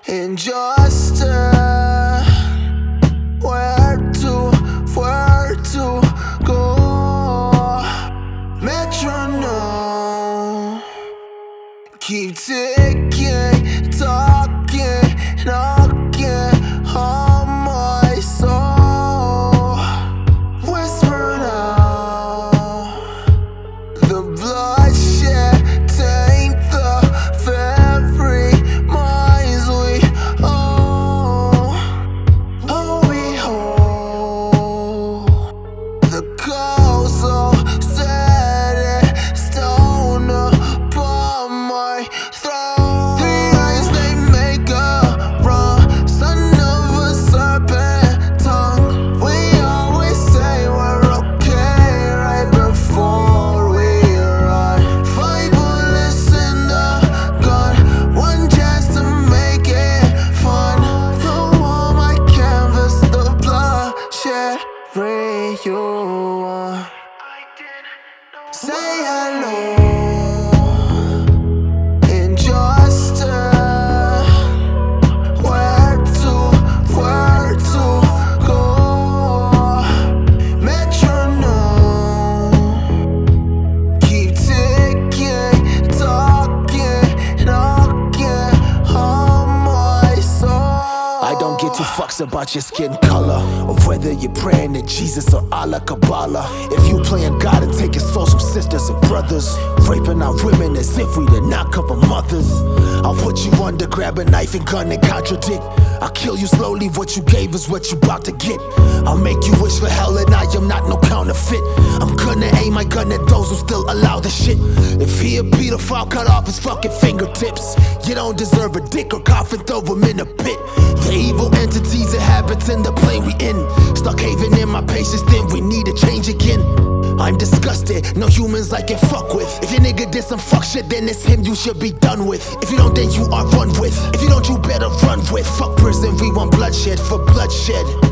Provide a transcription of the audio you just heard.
Injustice, where to go? Metronome, keep ticking, talking, knocking on my soul. Whisper now, the bloodshed taint the very minds we own. Oh, we hold the cold so set in stone upon my throne. Three eyes they make a run, son of a serpent tongue. We always say we're okay right before we run. 5 bullets in the gun, one chance to make it fun. Throw on my canvas, the bloodshed real. Say hello. Injustice, where to go? Metronome, keep ticking, talking, knocking on my soul. I don't get two fucks about your skin color, or whether you're praying to Jesus or Allah Kabbalah. If you playing God and taking souls from sisters and brothers, raping our women as if we the knockoff of mothers, I'll put you under, grab a knife and gun and contradict. I'll kill you slowly, what you gave is what you about to get. I'll make you wish for hell and I am not no counterfeit. I'm gonna aim my gun at those who still allow the shit. If he a pedophile, cut off his fucking fingertips. You don't deserve a dick or coffin, throw him in a pit. The evil entities inhabit in the plane we in. Stuck having in my patience, then we need to change again. I'm disgusted, no humans I can fuck with. If your nigga did some fuck shit, then it's him you should be done with. If you don't, then you are run with. If you don't, you better run with. Fuck prison, we want bloodshed for bloodshed.